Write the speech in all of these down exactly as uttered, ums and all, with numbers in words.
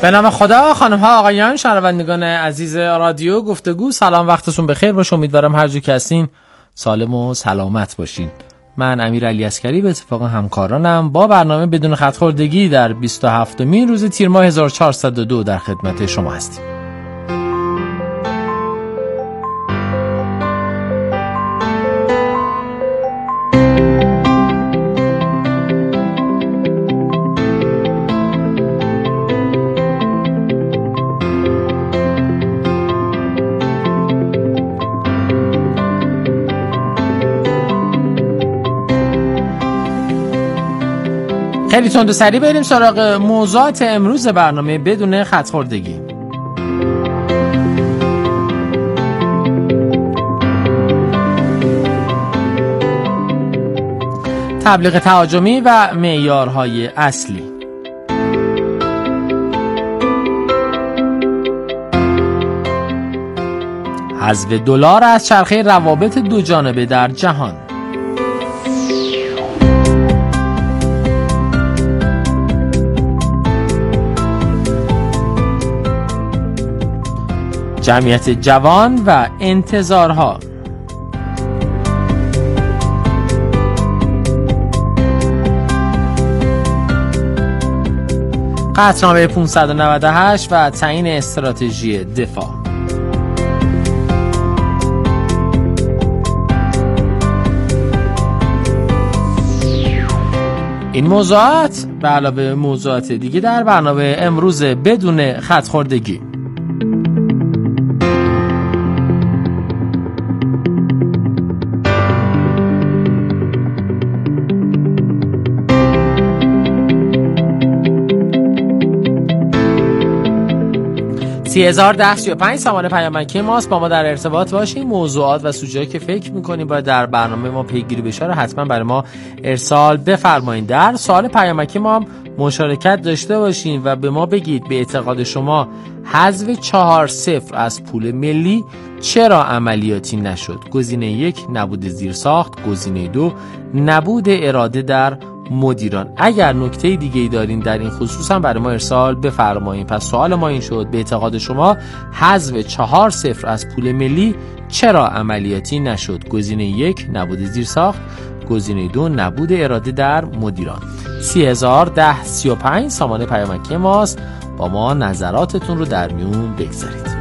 به نام خدا. خانم ها آقایان شنوندگان عزیز رادیو گفتگو، سلام، وقتتون بخیر باشه. امیدوارم هر جا که هستین سالم و سلامت باشین. من امیرعلی عسکری به اتفاق همکارانم با برنامه بدون خط خوردگی در بیست و هفتمین روز تیر ماه هزار و چهارصد و دو در خدمت شما هستیم. خیلی تند و سریع بریم سراغ موضوعات امروز برنامه بدون خط خوردگی. تبلیغ تهاجمی و معیارهای اصلی. حذف دلار از چرخه روابط دو جانبه در جهان. جمعیت جوان و انتظارها. قطعنامه پانصد و نود و هشت و تعیین استراتژی دفاع. این موضوعات به علاوه موضوعات دیگه در برنامه امروز بدون خط خوردگی. سی هزار ده سی و پنج سامانه پیامکی ماست. با ما در ارتباط باشین. موضوعات و سوژه‌ای که فکر می‌کنیم باید در برنامه ما پیگیری بشه رو حتما برای ما ارسال بفرمایید. در سوال پیامکی ما هم مشارکت داشته باشین و به ما بگید به اعتقاد شما حذف چهار صفر از پول ملی چرا عملیاتی نشد؟ گزینه یک نبود زیرساخت، گزینه دو نبود اراده در مدیران. اگر نکته دیگه‌ای دارین در این خصوص هم برای ما ارسال بفرمایید. پس سوال ما این شد به اعتقاد شما حذف چهار صفر از پول ملی چرا عملیاتی نشد؟ گزینه یک نبود زیرساخت، گزینه دو نبود اراده در مدیران. سی هزار ده سی و پنج سامانه پیامکی ماست. با ما نظراتتون رو در میون بگذارید.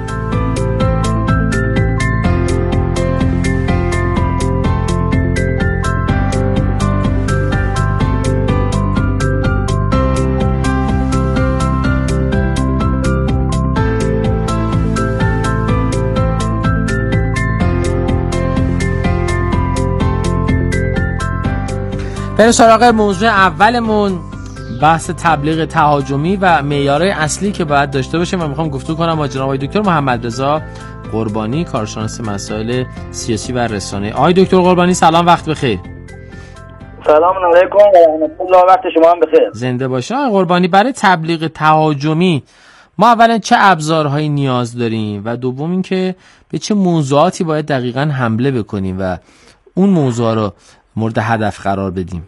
بریم سراغ موضوع اولمون، بحث تبلیغ تهاجمی و معیارهای اصلی که باید داشته باشیم و میخوام گفتگو کنم با جناب آقای دکتر محمد رضا قربانی، کارشناس مسائل سیاسی و رسانه. آقای دکتر قربانی سلام، وقت بخیر. سلام علیکم و رحمت الله، وقت شما هم بخیر. زنده باشید. آقای قربانی، برای تبلیغ تهاجمی ما اولا چه ابزارهایی نیاز داریم و دوم اینکه به چه موضوعاتی باید دقیقاً حمله بکنیم و اون موضوع رو مورد هدف قرار بدیم؟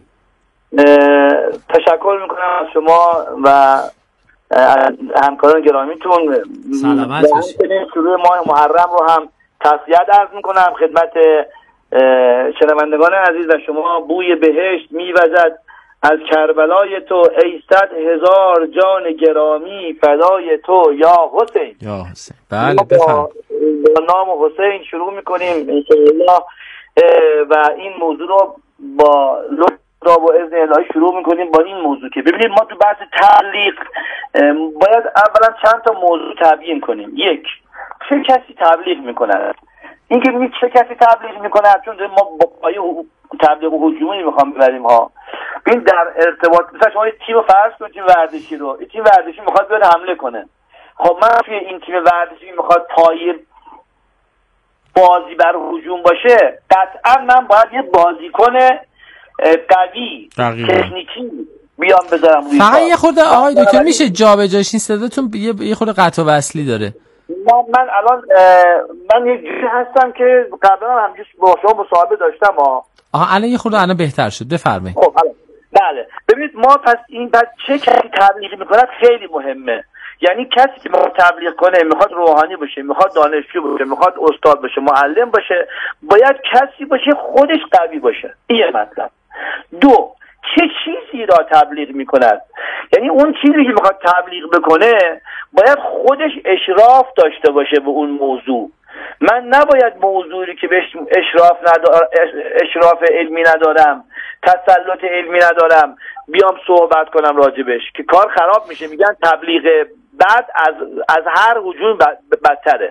تشکر میکنم از شما و همکاران گرامیتون. سلامت باشید. شروع ماه محرم رو هم تسلیت عرض میکنم خدمت شنوندگان عزیز و شما. بوی بهشت میوزد از کربلای تو ای صد هزار جان گرامی فدای تو یا حسین. یا حسین. بله بفرمایید. با نام حسین شروع میکنیم انشاءالله و این موضوع رو با لطف را با اذن الهی شروع میکنیم با این موضوع که ببینید ما تو بحث تبلیغ باید اولا چند تا موضوع تبیین کنیم. یک، چه کسی تبلیغ میکنه؟ این که ببینید چه کسی تبلیغ میکنه، چون ما با پایه تبلیغ و هجومی میخوام ببریم ها. این در ارتباط مثلا شما تیم فرض کنید، تیم ورزشی رو، این تیم ورزشی میخواد بره حمله کنه. خب من توی این تیم ورزشی میخواد پایه بازی بر هجوم باشه، قطعا من باید یه بازیکن قوی تکنیکی بیام بذارم روی فقط یه خورده آقای دکتر میشه جابجاشین صداتون یه خورده قطع و وصلی داره. من من الان من یه جوری هستم که قبلا هم همینجوری با شما مصاحبه داشتم ها. آها الان یه خورده الان بهتر شد، بفرمایید. خب الان بله ببینید ما پس این بعد چه کسی تبلیغ میکنه خیلی مهمه. یعنی کسی که میخواد تبلیغ کنه، میخواد روحانی باشه، میخواد دانشجو باشه، میخواد استاد باشه، معلم باشه، باید کسی باشه خودش قوی باشه. این یه مطلب. دو، چه چیزی را تبلیغ میکند؟ یعنی اون چیزی که میخواد تبلیغ بکنه باید خودش اشراف داشته باشه به اون موضوع. من نباید موضوعی که بهش اشراف ندار... اشراف علمی ندارم، تسلط علمی ندارم، بیام صحبت کنم راجبش که کار خراب میشه. میگن تبلیغ بعد از از هر هجوم بدتره.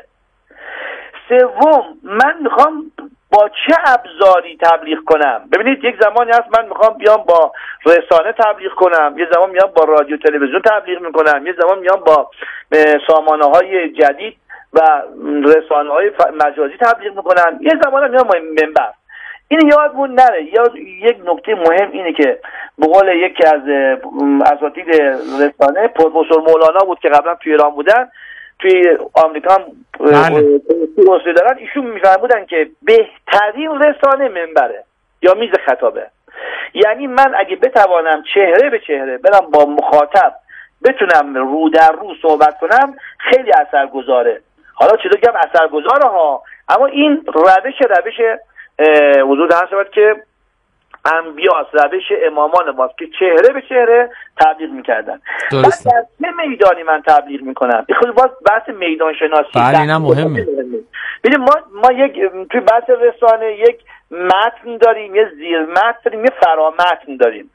سوم، من میخوام با چه ابزاری تبلیغ کنم. ببینید یک زمانی هست من میخوام بیام با رسانه تبلیغ کنم، یه زمان میام با رادیو تلویزیون تبلیغ میکنم، یه زمان میام با سامانه های جدید و رسانه های مجازی تبلیغ میکنم، یه زمان هم میام با منبر. این یادمون نره. یاد یک نکته مهم اینه که به قول یکی از اساتید رسانه، پروفسور مولانا بود که قبلا توی ایران بودن، توی آمریکا هم اصلی دارن، ایشون میفرمودن که بهترین رسانه منبره یا میز خطابه. یعنی من اگه بتوانم چهره به چهره برم با مخاطب بتونم رو در رو صحبت کنم، خیلی اثرگذاره. حالا چطور بگم اثرگذاره ها، اما این روش روش حضور در شود که انبیاء، روش امامان ماست که چهره به چهره تبلیغ میکردن. درسته. در چه میدانی من تبلیغ میکنم؟ این خود باز بحث میدان شناسی. بله اینا مهمه. ببین ما ما یک توی بحث رسانه یک متن داریم، یه زیر متن داریم، یه فرامتن داریم.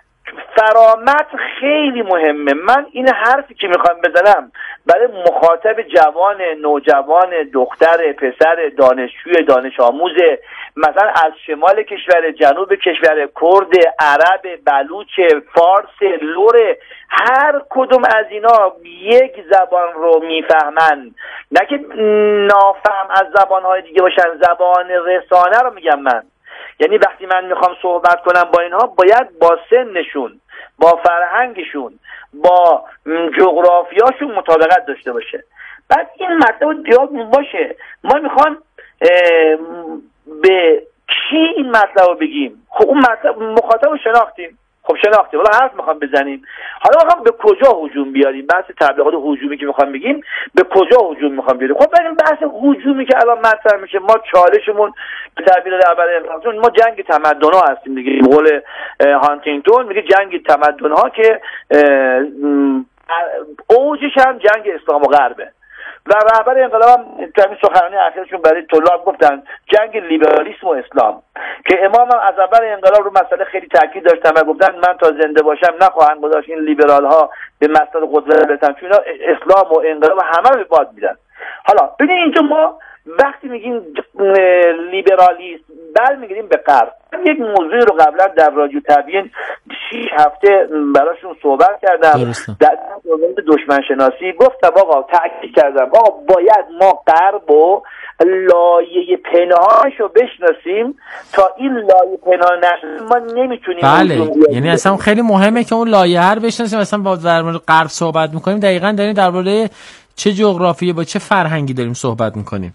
فرامتن خیلی مهمه. من این حرفی که میخوام بزنم برای مخاطب جوان، نوجوان، دختر، پسر، دانشجوی، دانش آموز، مثلا از شمال کشور، جنوب کشور، کرد، عرب، بلوچ، فارس، لور، هر کدوم از اینا یک زبان رو میفهمن، نه که نافهم از زبانهای دیگه باشن. زبان رسانه رو میگم من. یعنی وقتی من میخوام صحبت کنم با اینها، باید با سنشون، با فرهنگشون، با جغرافیاشون مطابقت داشته باشه. بعد این مطلب دیاد باشه ما میخوام به کی این مطلب رو بگیم. خب اون مطلب مخاطب رو شناختیم، خب شناختیم، حالا حرف میخوام بزنیم، حالا میخوام به کجا هجوم بیاریم. بحث تبلیغات هجومی که میخوام بگیم، به کجا هجوم میخوام بیاریم. خب بریم بحث هجومی که الان مطرح میشه. ما چالشمون به تعبیر رهبر انقلاب، ما جنگ تمدن‌ها هستیم دیگه. به قول هانتینگتون میگه جنگ تمدن‌ها که اوجش هم جنگ اسلام و غربه. و رهبر انقلاب هم توی سخنرانی اخیرشون برای طلاب گفتن جنگ لیبرالیسم و اسلام، که امام هم از اول انقلاب رو مسئله خیلی تاکید داشتن و گفتن من تا زنده باشم نخواهم گذاشت این لیبرال ها به مسئله قدرت برسن، چون اینا اسلام و انقلاب همه رو به باد میدن. حالا ببین اینجا ما وقتی میگیم لیبرالیسم بل میگیریم به غرب. یک موضوع رو قبلا در رادیو تبیین شش هفته براشون صحبت کردم در مورد دشمن شناسی. گفتم آقا، تاکید کردم آقا باید ما غرب و لایه پنهانش رو بشناسیم. تا این لایه پنهان نشناسیم ما نمیتونیم. بله، یعنی اصلا خیلی مهمه که اون لایه رو بشناسیم. اصلا با در مورد غرب صحبت میکنیم دقیقاً داریم در مورد چه جغرافیایی با چه فرهنگی داریم صحبت میکنیم.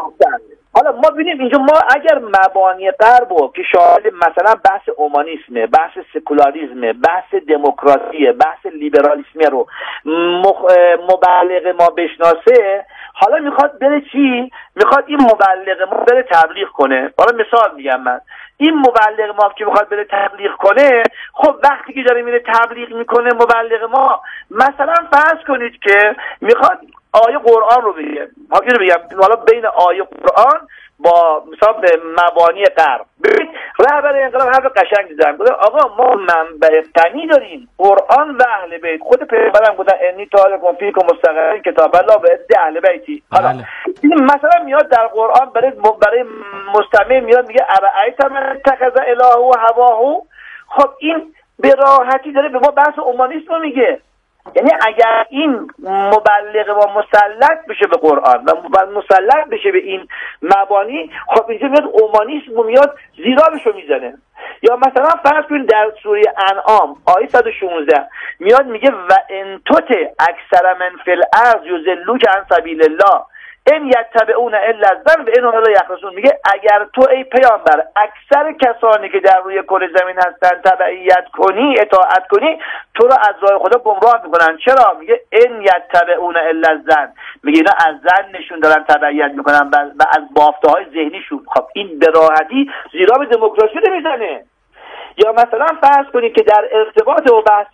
حالا ما ببینیم اینجا ما اگر مبانی غرب که شامل مثلا بحث اومانیسمه، بحث سکولاریسمه، بحث دموکراسیه، بحث لیبرالیسمه رو مخ... مبلغ ما بشناسه، حالا میخواد بره چی؟ میخواد این مبلغ ما بره تبلیغ کنه. حالا مثال میگم من، این مبلغ ما که میخواد بره تبلیغ کنه، خب وقتی که داره میره تبلیغ میکنه مبلغ ما، مثلا فرض کنید که میخواد آیه قرآن رو بگه، حالا رو بگم حالا بین آیه قرآن با مثلا مبانی غرب. ببین رهبر انقلاب حرف قشنگ دیدن، گفت آقا ما منبع غنی داریم، قرآن و اهل بیت. خود پیغمبرم گفتن انی تارکم فیکم مستقرین کتاب الله و عز اهل بیتی. حالا این مثلا میاد در قرآن برای برای مستمع میاد میگه ارایت من اتخذ الهه و هواه. خب این به راحتی داره به ما بحث اومانیسم میگه. یعنی اگر این مبلغ ما مسلط بشه به قرآن و مسلط بشه به این مبانی، خب اینجا میاد اومانیسم میاد زیرابشو میزنه. یا مثلا فرض کنید در سوره انعام آیه صد و شانزده میاد میگه و ان تطع اکثر من فی الارض یضلوک عن سبیل الله. این یتبعون الا الظن و انهم لا یخرصون. میگه اگر تو ای پیامبر اکثر کسانی که در روی کره زمین هستن تبعیت کنی، اطاعت کنی، تو رو از راه خدا گمراه میکنن. چرا؟ میگه این یتبعون الا الظن، میگه اینا از ظن نشون دارن تبعیت میکنن و از بافته های ذهنیشون. خب این به راحتی زیرا به دموکراسی نمیزنه. یا مثلا فرض کنید که در ارتباط با بحث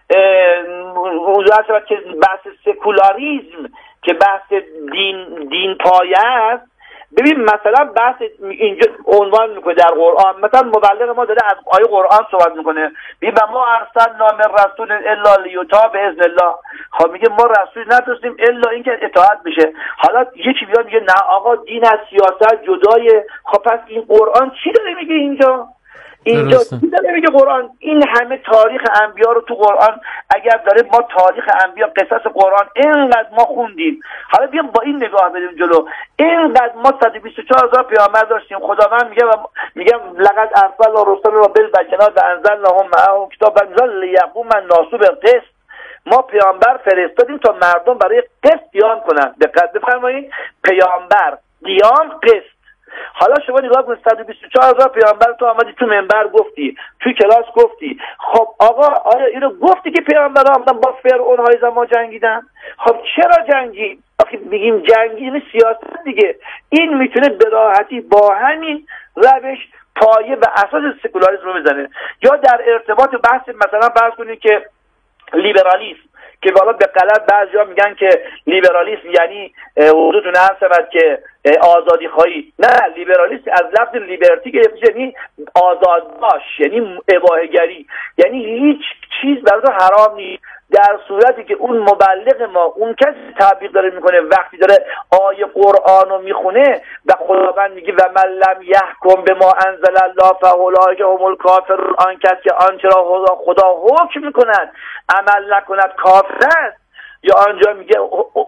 موضوع که بحث سکولاریسم که بحث دین دین پایه است، ببین مثلا بحث اینجا عنوان میکنه در قرآن، مثلا مبلغ ما داره از آیه قرآن صحبت میکنه، ببین ما ارسلنا من رسول الا لیطاع باذن الله. خب میگه ما رسول نداشتیم الا اینکه اطاعت بشه. حالا یکی بیاد میگه نه آقا دین از سیاست جدایه. خب پس این قرآن چی داره میگه اینجا؟ اینجا چی داره میگه قرآن؟ این همه تاریخ انبیا رو تو قرآن اگر داره، ما تاریخ انبیا قصص قرآن اینقدر ما خوندیم، حالا بیام با این نگاه بریم جلو. اینقدر ما صد و بیست و چهار هزار پیامبر داشتیم. خداوند میگه میگم لقد ارسلنا رسلنا بالبینات و انزلنا معهم کتابا لیقوم الناس بالقسط. ما پیامبر فرستادیم تا مردم برای قسط قیام کنن. دقت بفرمایید، پیامبر قیام قسط. حالا شما نگاه کن، صد و بیست و چهار هزار پیامبر تو آمدی تو منبر گفتی، تو کلاس گفتی. خب آقا آیا اینو گفتی که پیامبرها آمدن با فرعون های زمان جنگیدن؟ خب چرا جنگید؟ آخه بگیم جنگی این سیاست دیگه. این میتونه به راحتی با همین روش پایه و اساس سکولاریسم رو بزنه. یا در ارتباط بحث مثلا فرض کنید که لیبرالیسم، که والا به غلط بعضیا میگن که لیبرالیسم یعنی حضورتون عرض شود که آزادی خواهی. نه، لیبرالیسم از لفظ لیبرتی گرفته، یعنی آزاد باش، یعنی اباحه‌گری، یعنی هیچ چیز برای تو حرام نیست، در صورتی که اون مبلغ ما، اون کسی تبلیغ داره میکنه، وقتی داره آیه قرآن رو میخونه و خداوند میگه و من لم یحکم بما انزل الله فاولئک هم الکافرون، آن کسی که آنچه را خدا حکم میکند عمل نکند کافر است. یا آنجا میگه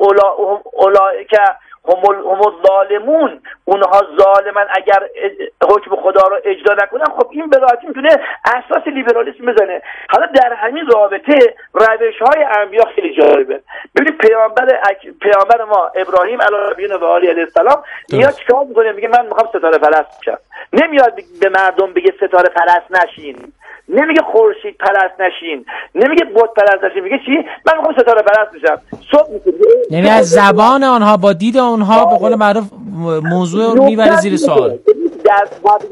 اولئک هم هم الظالمون، اونها ظالمن اگر حکم خدا رو اجرا نکنن. خب این به راحتی میتونه اساس لیبرالیسم بزنه. حالا در همین رابطه روش‌های انبیا خیلی جالبه. ببینید پیامبر اک... پیامبر ما ابراهیم علیه و آله علیه السلام میاد چیکار میکنه؟ میگه من میخوام ستاره پرست بشم. نمیاد به مردم بگه ستاره پرست نشین، نمیگه خورشید پرست نشین، نمیگه بت پرست نشین، میگه چی؟ من میخوام ستاره پرست بشم. صبح میگه، یعنی از زبان آنها با دید آنها به قول معروف موضوع میبره زیر سوال. در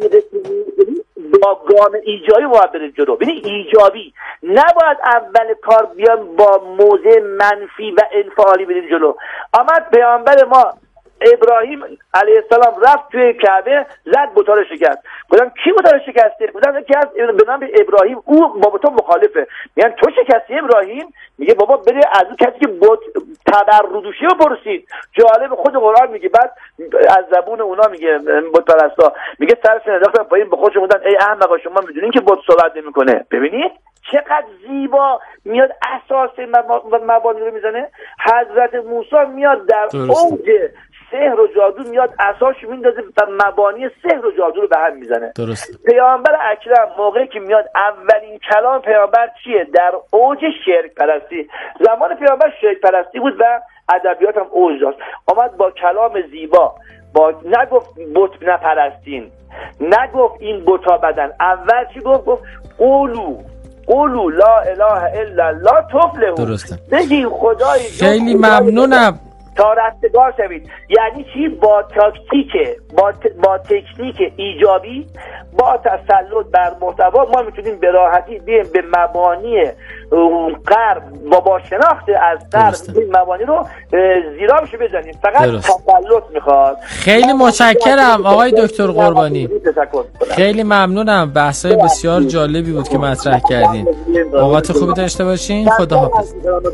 با گام ایجابی باید برید جلو. ببین ایجابی، نباید اول کار بیان با موضع منفی و انفعالی برید جلو. آمد پیامبر ما ابراهیم علیه السلام رفت توی کعبه، زد بت‌ها رو شکست. گفتم کی بت‌ها رو شکسته؟ گفتم یکی از به نام ابراهیم، او با بت‌ها مخالفه. میگن تو شکستی ابراهیم؟ میگه بابا بری از اون کسی که بت تبرودوشی رو پرسید. جالب، خود قرآن میگه، بعد از زبون اونا میگه بت پرستا، میگه سرشون انداختن پایین، به خودشون گفتن ای احمقا شما میدونین که بت صحبت نمیکنه. ببینید چقدر زیبا میاد اساس مبانی رو میزنه. حضرت موسی میاد در اوج سحر و جادو، میاد اساسش میندازه و مبانی سحر و جادو رو به هم میزنه. درست. پیامبر اکرم موقعی که میاد اولین کلام پیامبر چیه؟ در اوج شرک پرستی. زمان پیامبر شرک پرستی بود و ادبیات هم اوج داشت. آمد با کلام زیبا، با نگفت بت نپرستین، نگفت این بتا بدن. اول چی گفت؟ گفت قولو قولو لا اله الا الله تفلحون. درسته. بگین خدای خیلی ممنونم تا رستگار شوید. یعنی چی؟ با تاکتیک، با, ت... با تکنیک ایجابی، با تسلط بر محتوا ما میتونیم به راحتی بیم به مبانی غرب و با شناخت از غرب این مبانی رو زیرا بشه بزنیم. فقط تسلط میخواد. خیلی متشکرم آقای دکتر قربانی، خیلی ممنونم. بحثای بسیار جالبی بود که مطرح کردین. اوقات خوبی داشته باشین. خداحافظ.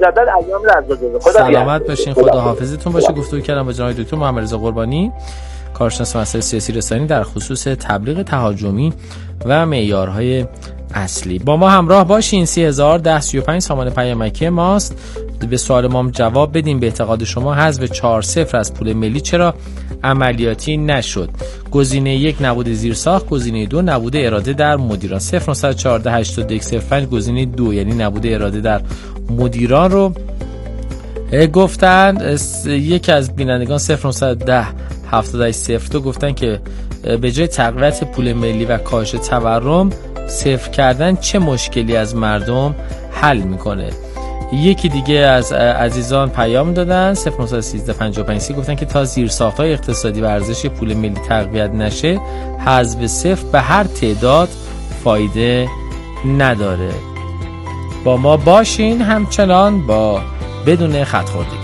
سلامت باشین. خداحافظتون باشه. گفتگو کردم با جناب دکتر محمد رضا قربانی، کارشناس مسائل سیاسی رسانی در خصوص تبلیغ تهاجمی و معیارهای اصلی. با ما همراه باشین. سی هزار ده سی و پنج سامان پیامکی ماست. به سوال ما جواب بدین. به اعتقاد شما حذف چهار صفر از پول ملی چرا عملیاتی نشد؟ گزینه یک نبود زیرساخت، گزینه دو نبود اراده در مدیران. صفر نه یک چهار هشت دو یک صفر پنج گزینه دو یعنی نبود اراده در مدیران رو گفتن یکی از بینندگان صفر نهصد و ده هفتاد و هشت صفر دو گفتن که به جای تقویت پول ملی و کاهش تورم، صفر کردن چه مشکلی از مردم حل میکنه. یکی دیگه از عزیزان پیام دادن صفر نهصد و سیزده پنجاه و پنج سی گفتن که تا زیرساخت‌های اقتصادی و ارزش پول ملی تقویت نشه، حذف صفر به هر تعداد فایده نداره. با ما باشین همچنان با بدون خط خوردگی.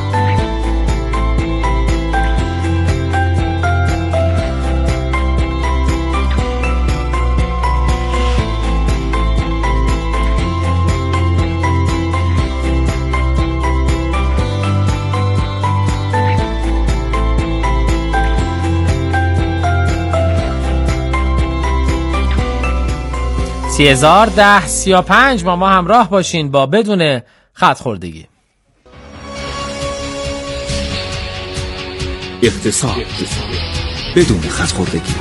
سی هزار ده سی و پنج با ما همراه باشین با بدون خط خوردگی. اقتصاد بدون خط خوردگی.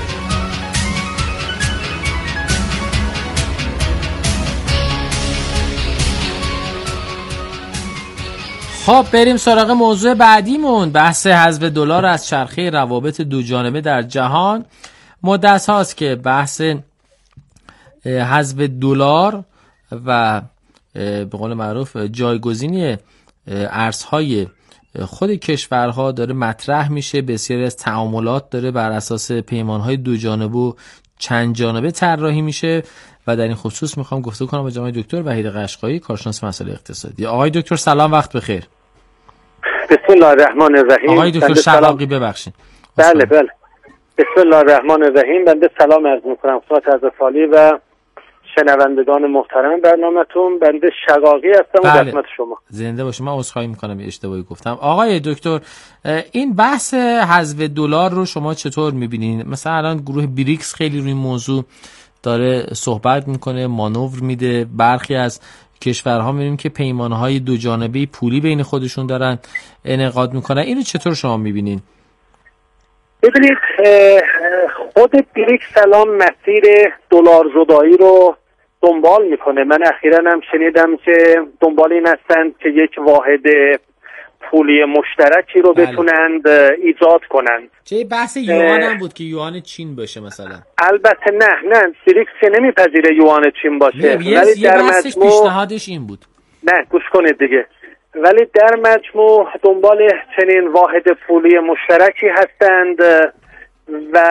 خب بریم سراغ موضوع بعدیمون، بحث حذف دلار از چرخه روابط دو جانبه در جهان. مدت هاست که بحث حذف دلار و به قول معروف جایگزینی ارزهای خود کشورها داره مطرح میشه. بسیاری از تعاملات داره بر اساس پیمانهای دو جانبه و چند جانبه طراحی میشه و در این خصوص میخوام گفتگو کنم با جناب دکتر وحید قشقایی، کارشناس مسائل اقتصادی. آقای دکتر سلام، وقت بخیر. بسم الله الرحمن الرحیم. آقای دکتر شقاقی ببخشید. بله بله. بسم الله الرحمن الرحیم. بنده سلام عرض میکنم خدمت حضرت عالی و شنوندگان محترم برنامه‌تون. بنده شقاقی هستم و خدمت شما. زنده باشید. من عذرخواهی میکنم یه اشتباهی گفتم. آقای دکتر، این بحث حذف دلار رو شما چطور میبینین؟ مثلا الان گروه بریکس خیلی روی این موضوع داره صحبت میکنه، مانور میده. برخی از کشورها میبینیم که پیمانهای دو جانبه پولی بین خودشون دارن انعقاد میکنن. اینو چطور شما میبینین؟ ببینید، خود بریکس الان مسیر دلار زدایی رو دنبال میکنه. من اخیراً هم شنیدم که دنبال این هستند که یک واحد پولی مشترکی رو بتونند ایجاد کنند. چه بحث یوان هم بود که یوان چین باشه مثلا؟ البته نه نه بریکس که نمیپذیره یوان چین باشه، ولی در مجموع پیشنهادش این بود. نه گوش کنید دیگه. ولی در مجموع دنبال چنین واحد پولی مشترکی هستند و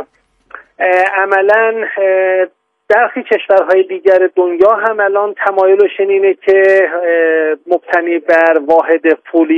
عملاً برخی کشورهای دیگر دنیا هم الان تمایلشون اینه که مبتنی بر واحد پولی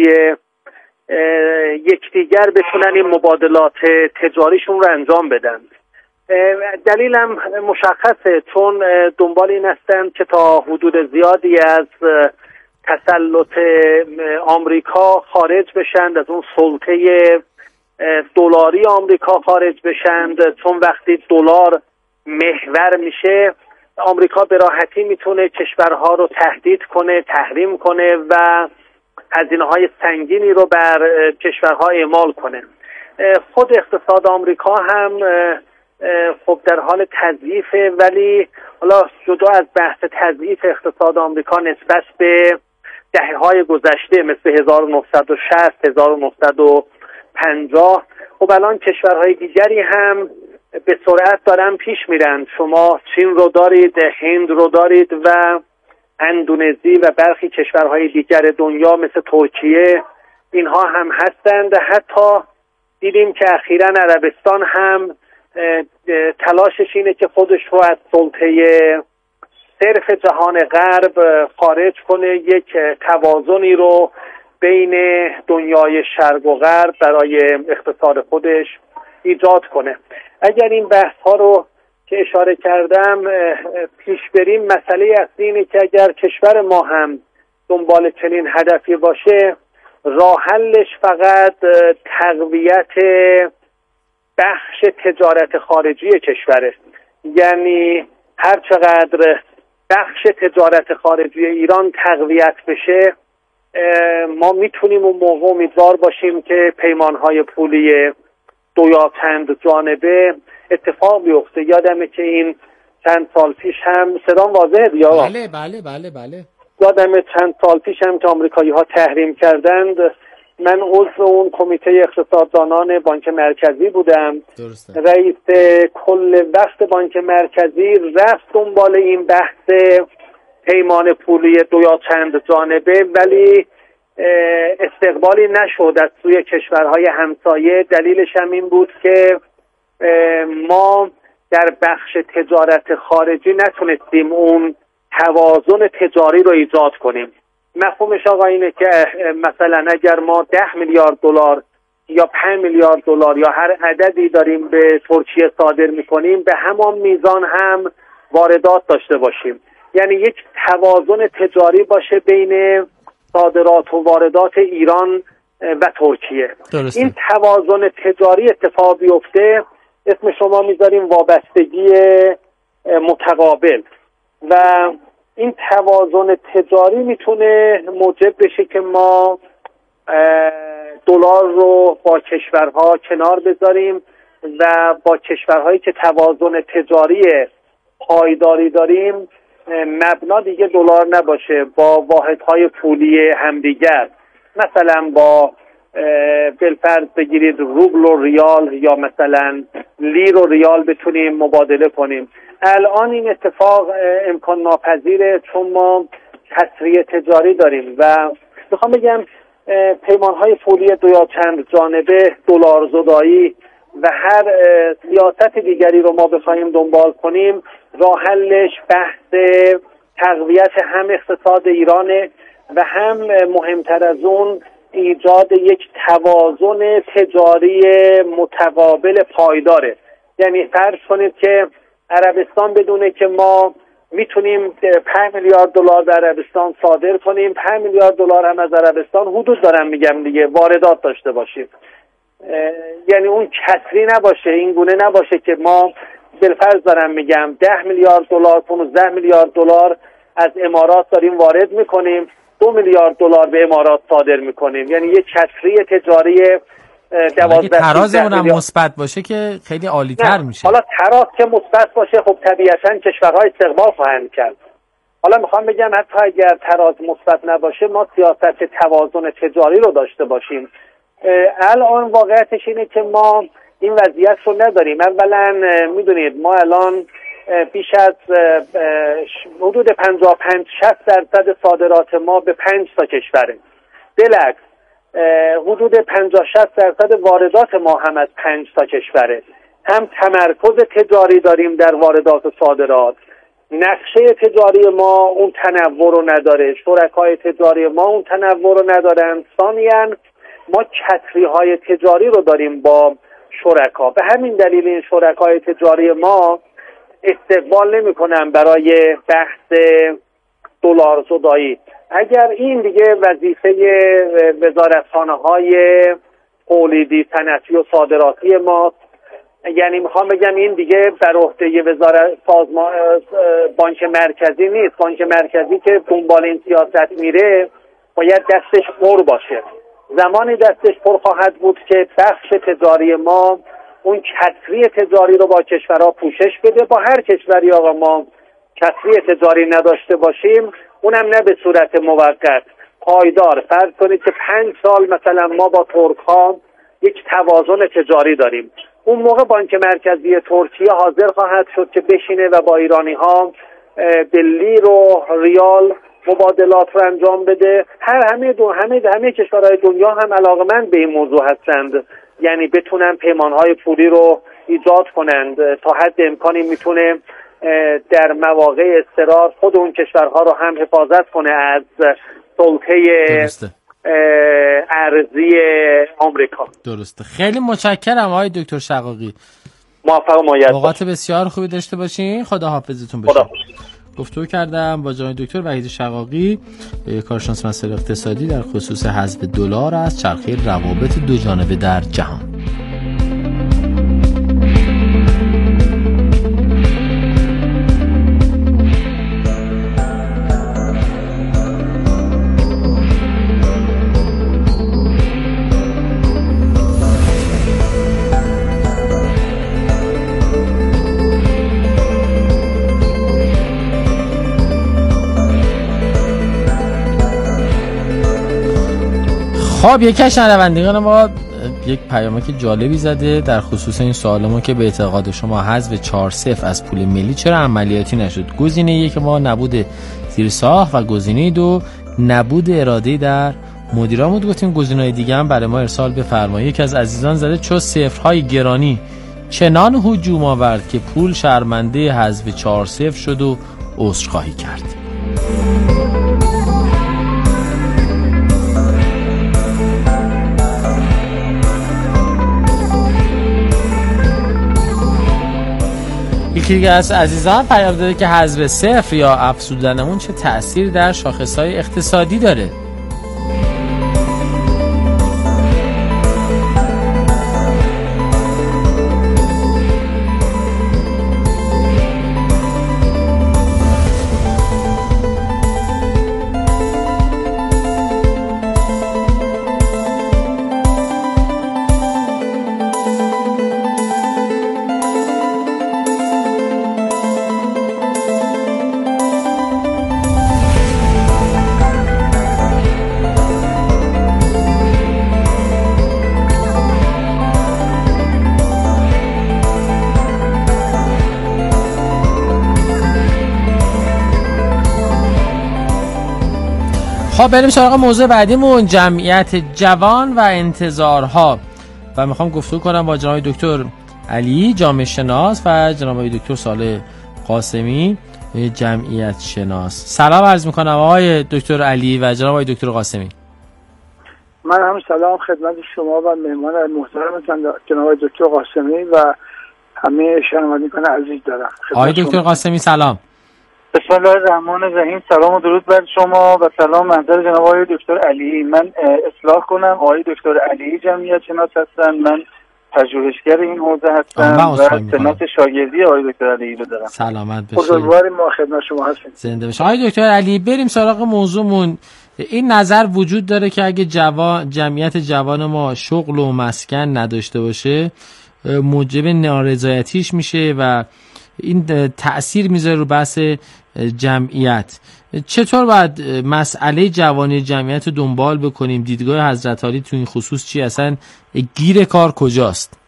یکدیگر بتونن این مبادلات تجاریشون رو انجام بدن. دلیلم مشخصه، چون دنبال این هستند که تا حدود زیادی از تسلط آمریکا خارج بشند، از اون سلطه دلاری آمریکا خارج بشند، چون وقتی دلار محور میشه آمریکا به راحتی میتونه کشورها رو تهدید کنه، تحریم کنه و هزینه‌های سنگینی رو بر کشورها اعمال کنه. خود اقتصاد آمریکا هم خب در حال تضعیفه، ولی حالا جدا از بحث تضعیف اقتصاد آمریکا نسبت به دهه‌های گذشته مثل هزار و نهصد و شصت هزار و نهصد و پنجاه، خب الان کشورهای دیگری هم به سرعت دارن پیش میرن. شما چین رو دارید، هند رو دارید و اندونزی و برخی کشورهای دیگر دنیا مثل ترکیه، اینها هم هستند. حتی دیدیم که اخیراً عربستان هم تلاشش اینه که خودش رو از سلطه صرف جهان غرب خارج کنه، یک توازنی رو بین دنیای شرق و غرب برای اقتصاد خودش ایجاد کنه. اگر این بحث ها رو که اشاره کردم پیش بریم، مسئله اصلی اینه که اگر کشور ما هم دنبال چنین هدفی باشه، راه حلش فقط تقویت بخش تجارت خارجی کشوره. یعنی هر چقدر بخش تجارت خارجی ایران تقویت بشه، ما میتونیم اون موقع امیدوار باشیم که پیمانهای پولی دو یا چند جانبه اتفاق بیفته. یادمه که این چند سال پیش هم صدام واضحه دیگه؟ بله بله بله بله یادم چند سال پیش هم که آمریکایی ها تحریم کردند، من عضو اون کمیته اقتصاددانان بانک مرکزی بودم. درسته. رئیس کل وقت بانک مرکزی رفت دنبال این بحث پیمان پولی دو یا چند جانبه، ولی استقبالی نشد از سوی کشورهای همسایه. دلیلش هم این بود که ما در بخش تجارت خارجی نتونستیم اون توازن تجاری رو ایجاد کنیم. مفهومش آقا اینه که مثلا اگر ما ده میلیارد دلار یا پنج میلیارد دلار یا هر عددی داریم به ترکیه صادر میکنیم، به همان میزان هم واردات داشته باشیم، یعنی یک توازن تجاری باشه بین صادرات و واردات ایران و ترکیه. درسته. این توازن تجاری اتفاق بیفته اسم شما میذاریم وابستگی متقابل، و این توازن تجاری میتونه موجب بشه که ما دلار رو با کشورها کنار بذاریم و با کشورهایی که توازن تجاری پایداری داریم مبنا دیگه دلار نباشه، با واحدهای پولی همدیگر، مثلا با بالفرض بگیرید روبل و ریال یا مثلا لیر و ریال بتونیم مبادله کنیم. الان این اتفاق امکان ناپذیره چون ما تسریع تجاری داریم و میخوام بگم پیمانهای پولی دو یا چند جانبه، دلار زدایی و هر سیاست دیگری رو ما بخوایم دنبال کنیم، راه حلش بحث تقویت هم اقتصاد ایرانه و هم مهمتر از اون ایجاد یک توازن تجاری متقابل پایداره. یعنی فرض کنید که عربستان بدونه که ما میتونیم پنج میلیارد دلار در عربستان صادر کنیم، پنج میلیارد دلار هم از عربستان حدود دارم میگم دیگه واردات داشته باشیم. یعنی اون کسری نباشه، این گونه نباشه که ما بالفرض دارم میگم ده میلیارد دلار پانزده میلیارد دلار از امارات داریم وارد میکنیم، دو میلیارد دلار به امارات صادر میکنیم، یعنی یک کسری تجاری اگه ترازمون هم مثبت باشه که خیلی عالی تر میشه. حالا تراز که مثبت باشه خب طبیعتا کشورها استقبال خواهند کرد. حالا میخوام بگم حتی اگر تراز مثبت نباشه ما سیاست توازن تجاری رو داشته باشیم. الان واقعیتش اینه که ما این وضعیت رو نداریم. اولا میدونید ما الان بیش از حدود پنجاه و پنج شصت درصد صادرات ما به پنج تا کشوره. بالعکس حدود پنجاه شصت درصد واردات ما هم از پنج تا کشوره. هم تمرکز تجاری داریم در واردات و صادرات، نقشه تجاری ما اون تنوع رو نداره، شرکای تجاری ما اون تنوع رو ندارن. ثانیاً ما کسری های تجاری رو داریم با شرکا، به همین دلیل این شرکای تجاری ما استقبال نمی کنن برای بحث دلار زدایی. اگر این دیگه وظیفه وزارتخانه‌های تولیدی، صنعتی و صادراتی ما، یعنی میخوام بگم این دیگه بر عهده وزارت سازمان بانک مرکزی نیست. بانک مرکزی که دنبال این سیاست میره باید دستش پر باشه. زمانی دستش پر خواهد بود که بخش تجاری ما اون کسری تجاری رو با کشورها پوشش بده. با هر کشوری آقا ما کسری تجاری نداشته باشیم، اونم نه به صورت موقت، پایدار. فرض کنید که پنج سال مثلا ما با ترک ها یک توازن تجاری داریم، اون موقع بانک مرکزی ترکیه حاضر خواهد شد که بشینه و با ایرانی ها به لیر و ریال مبادلات رو انجام بده. هر همه دو همه همه کشورهای دنیا هم علاقمند به این موضوع هستند، یعنی بتونن پیمانهای پولی رو ایجاد کنند. تا حد امکانی میتونه در مواقع اضطرار خود اون کشورها رو هم حفاظت کنه از سلطه ارضی آمریکا. درسته. خیلی متشکرم آقای دکتر شقاقی. موفق و مایت. اوقات بسیار خوبی داشته باشین. خدا حافظتون باشه. خدا. گفتگو کردم با جناب دکتر وحید شقاقی، کارشناس مسائل اقتصادی در خصوص حذف دلار از چرخه روابط دو جانبه در جهان. خب یکی از شنوندگان ما یک پیامک جالبی زده در خصوص این سوال ما که به اعتقاد شما حذف چهار صفر از پول ملی چرا عملیاتی نشد. گزینه یک ما نبود زیرساخت و گزینه دو نبود اراده در مدیران بود. گفتیم گزینه‌های دیگه هم برای ما ارسال بفرمایید. یکی از عزیزان زده چون صفرهای گرانی چنان هجوم آورد که پول شرمنده حذف چهار صفر شد و عذرخواهی کرد. یکی دیگه از عزیزان پیام داده که حذف صفر یا افزودنمون چه تأثیر در شاخص‌های اقتصادی داره. خب بریم سراغ موضوع بعدیمون، جمعیت جوان و انتظارها، و میخوام گفتگو کنم با جناب دکتر علی جامعه شناس و جناب دکتر صالح قاسمی جمعیت شناس. سلام عرض میکنم آقای دکتر علی و جناب دکتر قاسمی. من هم سلام خدمت شما و مهمان محترم جناب دکتر قاسمی و همه شنوندگان عزیز دارم. آقای دکتر قاسمی سلام. بسم الله الرحمن الرحیم. سلام و درود بر شما و سلام منظر جناب آقای دکتر علی. من اصلاح کنم، آقای دکتر علی جمعیت شناس هستن، من پژوهشگر این حوزه هستم و سنت شاگردی آقای دکتر علی رو دارم. سلامت باشید. بزرگوار ما خدمت شما هستیم. زنده باشید. آقای دکتر علی بریم سراغ موضوعمون. این نظر وجود داره که اگه جوان جمعیت جوان ما شغل و مسکن نداشته باشه موجب نارضایتیش میشه و این تأثیر میذاره رو بحث جمعیت. چطور باید مسئله جوانی جمعیت رو دنبال بکنیم؟ دیدگاه حضرت علی تو این خصوص چی؟ اصلا گیر کار کجاست؟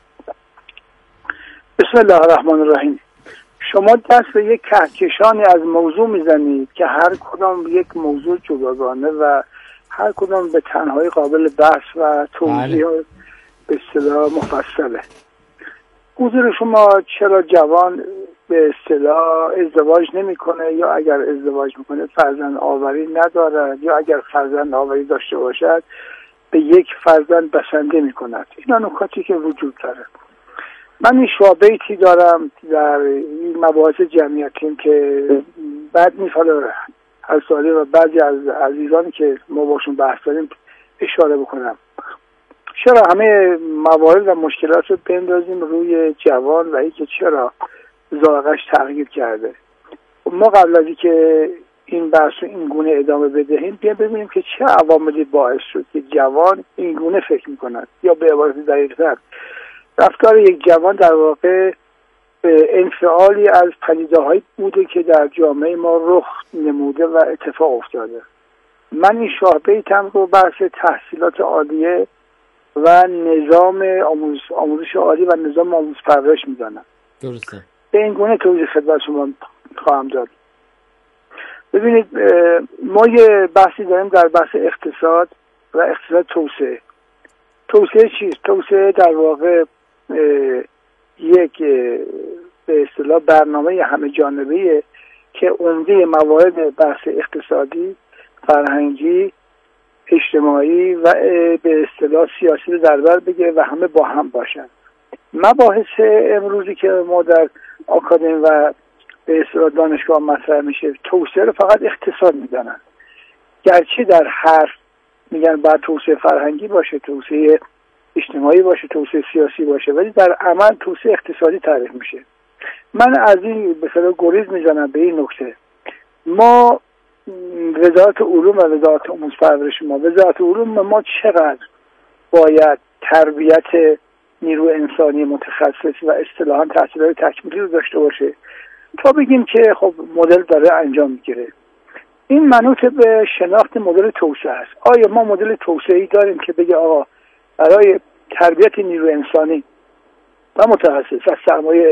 بسم الله الرحمن الرحیم. شما دست به یک کهکشانی از موضوع میزنید که هر کدام یک موضوع جداگانه و هر کدام به تنهایی قابل بحث و توضیح به اصطلاح مفصله. حضور شما چرا جوان به اصطلاح ازدواج نمیکنه یا اگر ازدواج میکنه فرزند آوری ندارد یا اگر فرزند آوری داشته باشد به یک فرزند بسنده میکند. اینا نکاتی که وجود داره. من این شعبه‌ای دارم در این مباحث جمعیتیم که بعد نیست حالا هر سالی و بعضی از عزیزانی که ما باشون بحث داریم اشاره بکنم. چرا همه موارد و مشکلات رو بندازیم روی جوان و اینکه چرا ذائقه‌اش تغییر کرده. ما قبل از اینکه این بحث رو این گونه ادامه بدهیم بیایم ببینیم که چه عواملی باعث شد که جوان این گونه فکر می‌کند، یا به عبارت دقیق‌تر رفتار یک جوان در واقع انفعالی از پدیده‌هایی بوده که در جامعه ما رخ نموده و اتفاق افتاده. من این شاهبه تم رو بحث تحصیلات عالیه و نظام آموز آموزش عالی و نظام آموزش پرورش میدانم. درسته. به این گونه توضیح خدمت شما خواهم داد. ببینید ما یه بحثی داریم در بحث اقتصاد و اقتصاد توسعه. توسعه چیست؟ توسعه در واقع یک به اصطلاح برنامه همه جانبه‌ایه که عمده موارد بحث اقتصادی، فرهنگی، اجتماعی و به اصطلاح سیاسی رو در بر بگیره و همه با هم باشن. مباحث امروزی که ما در آکادمی و به اصطلاح دانشگاه مطرح میشه توسعه رو فقط اقتصاد میدانن، گرچه در حرف میگن باید توسعه فرهنگی باشه، توسعه اجتماعی باشه، توسعه سیاسی باشه، ولی در عمل توسعه اقتصادی تعریف میشه. من از این به اصطلاح گریز میزنم به این نکته. ما وزارت علوم و وزارت آموزش پرورش ما وزارت علوم ما چقدر باید تربیت نیرو انسانی متخصص و اصطلاحاً تحصیلات تکمیلی رو داشته باشه تا بگیم که خب مدل داره انجام میگیره. این منوط به شناخت مدل توسعه است. آیا ما مدل توسعه‌ای داریم که بگه آقا برای تربیت نیروی انسانی و متخصص و سرمایه